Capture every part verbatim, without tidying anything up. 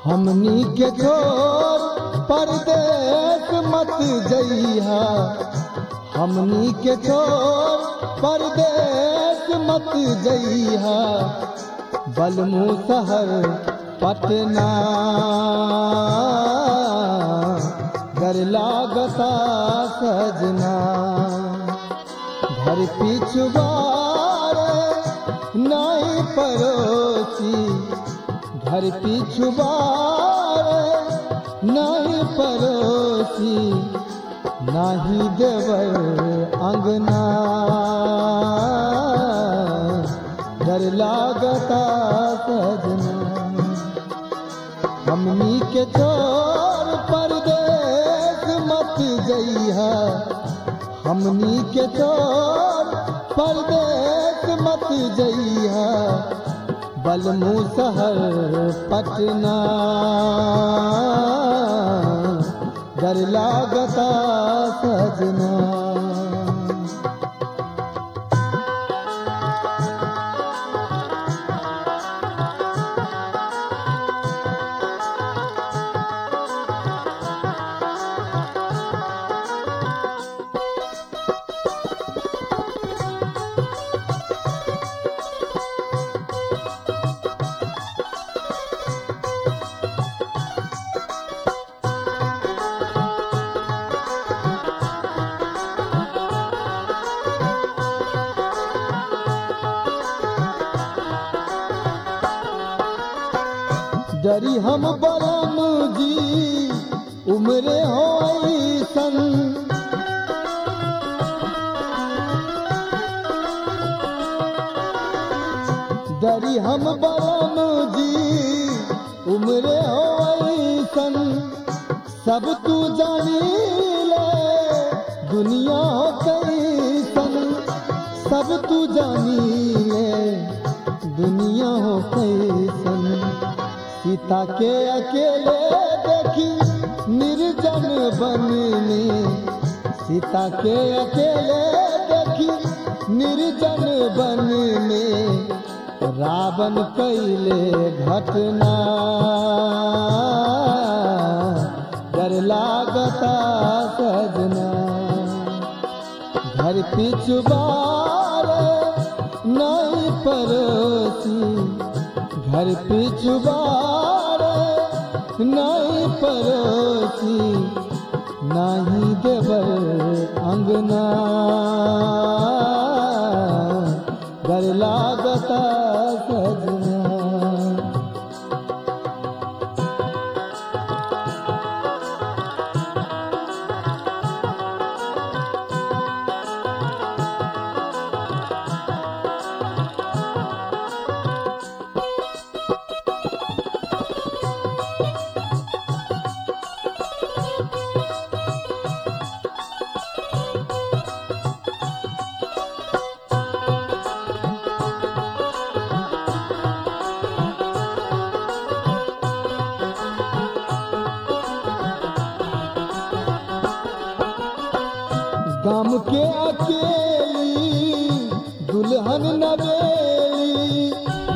हमनी के छोर परदेस मत जइहा, हमनी के छोर परदेस मत जइहा, बलमू शहर पटना घर लागता सजना। घर पिछुआर नहीं पड़ोसी, घर पिछुआर नहीं पड़ोसी, नाही देवर अंगना घर लागता सजना। हमनी के छोर परदेस मत जइहा, हमनी के छोर परदेस मत जइहा, बलमू शहर पटना घर लागता सजना। डरी हम बरम जी उम्रे हो ऐसन, डरी हम बरम जी उम्रे हो ऐसन, सब तू जानी ले दुनिया हो कैसन, सब तू जानी ले दुनिया हो कैसन। सीता के अकेले देखी निर्जन वन में, सीता के अकेले देखी निर्जन वन में, रावण कैले घटना डर लागता सजना। घर पिछुआर नहीं पड़ोसी, घर पिछुआर नहीं पड़ोसी, नाही देवर अंगना घर लागता सजना। गाम के अकेली दुल्हन नवेली,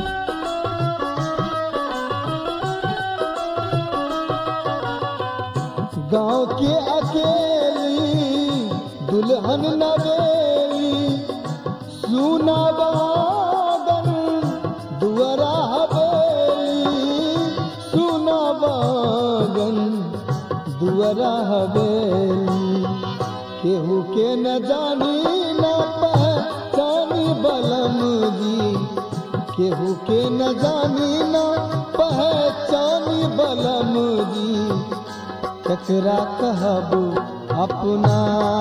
गाँव के अकेली दुल्हन नवेली, सुना बागन दुआरा हवेली, सुना बागन दुआरा हवेली। केहू के न जानी न पहचानी बलम जी, केहू के न जानी न पहचानी बलम जी, ककरा कहब अपना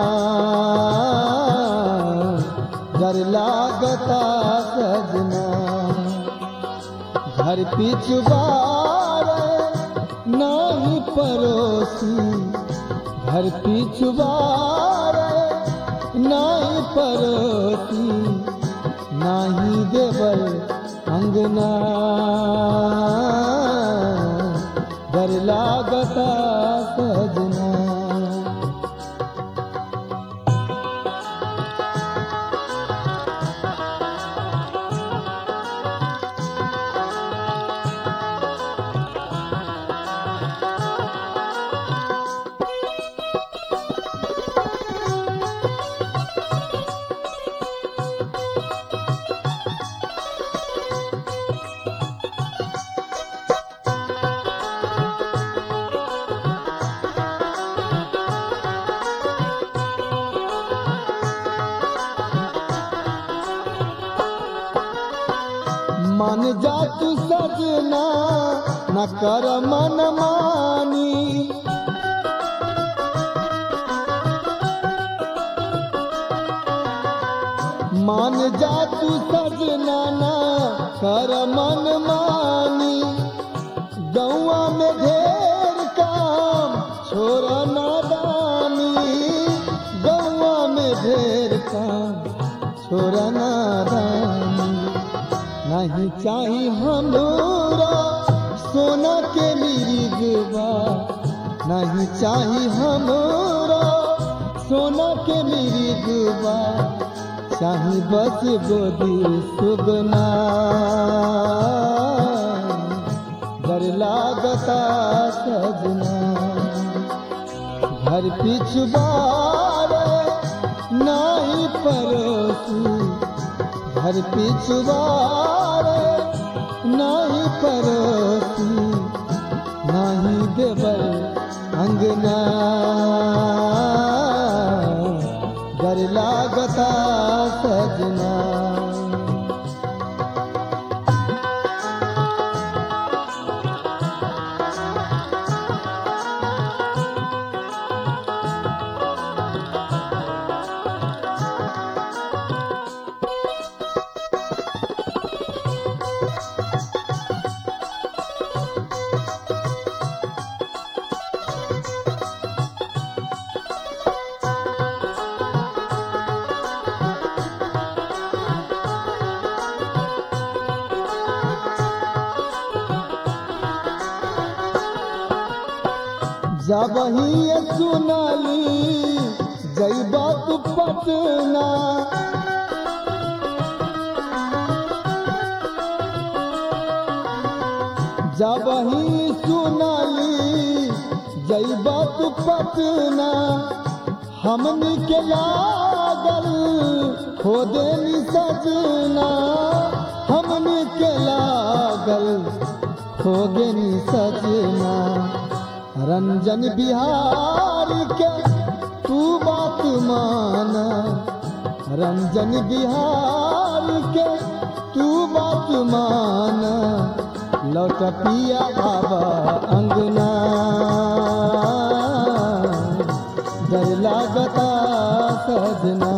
घर लागता सजना। घर पिछुआर नहीं पड़ोसी, घर पिछुआर नहीं पड़ोसी, नाही देवर अंगना घर लागता सजना। मान जा तू सजना न कर मन मानी। मान जा तू सजना न कर मन मानी। गौआ में ढेर काम छोरा नादानी। गौआ में ढेर काम छोरा नादानी। नहीं चाही हमरा सोना के मिर्गवा। नहीं चाही हमरा सोना के मिर्गवा। चाही बस गोदी सुगना। डर लागता सजना घर पिछुबार नहीं परोसी। घर पिछुबार नहीं परोसी। नहीं देवर अंगना। डर लागता सजना। जब ही सुनाली जैबा तू पटना। जब ही सुनाली जैबा तू पटना। हमनी के लागल हो देनी सजना। हमनी के लागल हो देनी सजना। रंजन बिहार के तू बात मान। रंजन बिहार के तू बात मान। लौट पिया बाबा अंगना। डर लागता सजना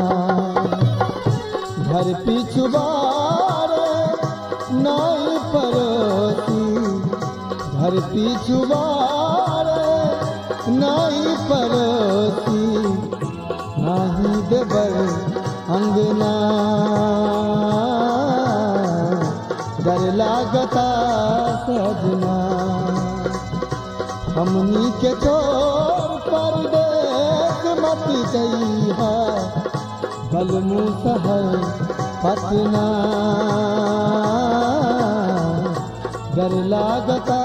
घर पिछुबार नहीं परोसी। घर पिछुबार नहीं परोसी। नहीं देवर अंगना। डर लागता सजना हमनी के छोड़ परदेस मत जइहा। बलमू शहर पटना। डर लागता